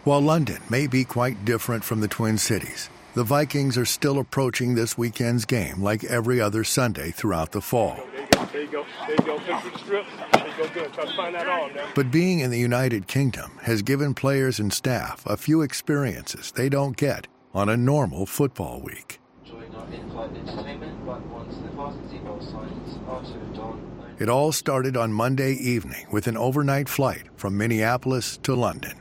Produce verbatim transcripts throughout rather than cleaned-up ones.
While London may be quite different from the Twin Cities, the Vikings are still approaching this weekend's game like every other Sunday throughout the fall. There you go. There you go. Pick through the strip. There you go. Good. Try to find that arm now. But being in the United Kingdom has given players and staff a few experiences they don't get on a normal football week. It all started on Monday evening with an overnight flight from Minneapolis to London.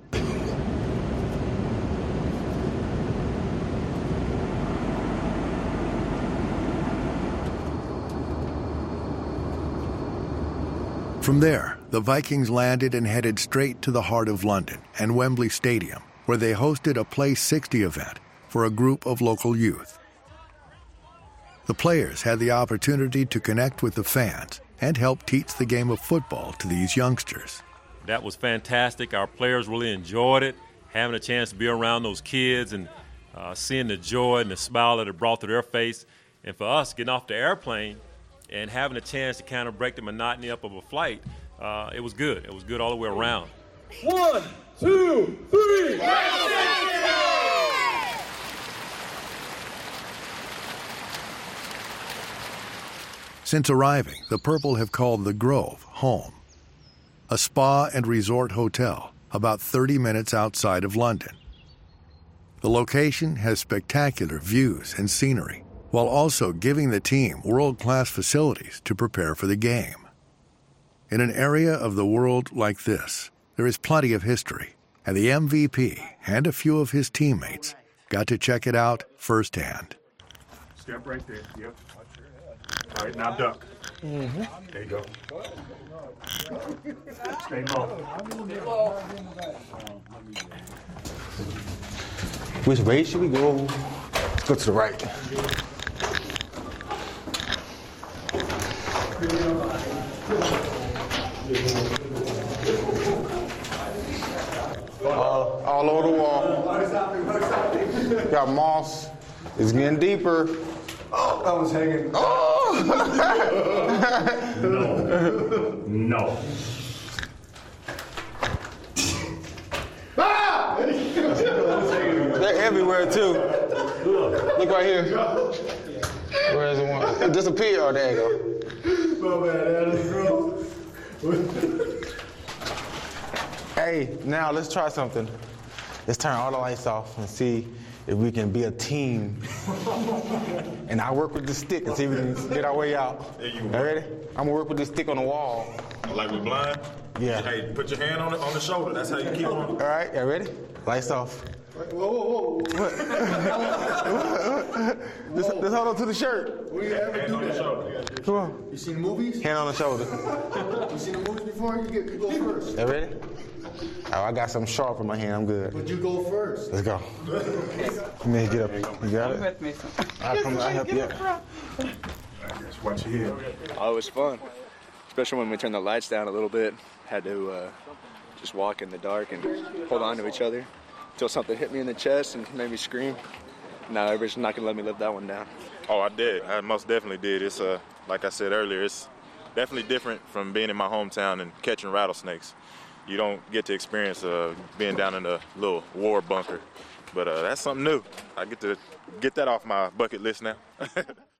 From there, the Vikings landed and headed straight to the heart of London and Wembley Stadium, where they hosted a Play sixty event for a group of local youth. The players had the opportunity to connect with the fans and help teach the game of football to these youngsters. That was fantastic. Our players really enjoyed it, having a chance to be around those kids and uh, seeing the joy and the smile that it brought to their face. And for us, getting off the airplane and having a chance to kind of break the monotony up of a flight, uh, it was good. It was good all the way around. One, two, three. Since arriving, the Purple have called the Grove home, a spa and resort hotel about thirty minutes outside of London. The location has spectacular views and scenery, while also giving the team world-class facilities to prepare for the game. In an area of the world like this, there is plenty of history, and the M V P and a few of his teammates got to check it out firsthand. Step right there. Yep. All right, now duck. Mm-hmm. There you go. Stay low. Which way should we go? Let's go to the right. Uh, all over the wall. Got moss. It's getting deeper. Oh, I was hanging. Oh! No. No. Ah! They're everywhere too. Look right here. Where is the one? It disappeared. Oh, there you go. My bad, that is gross. Hey, now let's try something. Let's turn all the lights off and see if we can be a team. And I work with the stick and see if we can get our way out. There you You go. ready? I'm gonna work with this stick on the wall. Like we blind? Yeah. Hey, put your hand on the, on the shoulder. That's how you keep on. All right, y'all ready? Lights off. Whoa, whoa, whoa. Just, just hold on to the shirt. We ever Hand do on the that? shoulder. Come on. You seen the movies? Hand on the shoulder. You seen the movies before? You get you go first. Y'all ready? Oh, I got something sharp in my hand. I'm good. But you go first. Let's go. Let me get up. You got it? I'll come. I'll help you out. Just watch your head. Oh, it was fun, especially when we turned the lights down a little bit. Had to uh, just walk in the dark and hold on to each other until something hit me in the chest and made me scream. Now everybody's not gonna let me live that one down. Oh, I did. I most definitely did. It's uh, like I said earlier, it's definitely different from being in my hometown and catching rattlesnakes. You don't get to experience uh, being down in a little war bunker, but uh, that's something new. I get to get that off my bucket list now.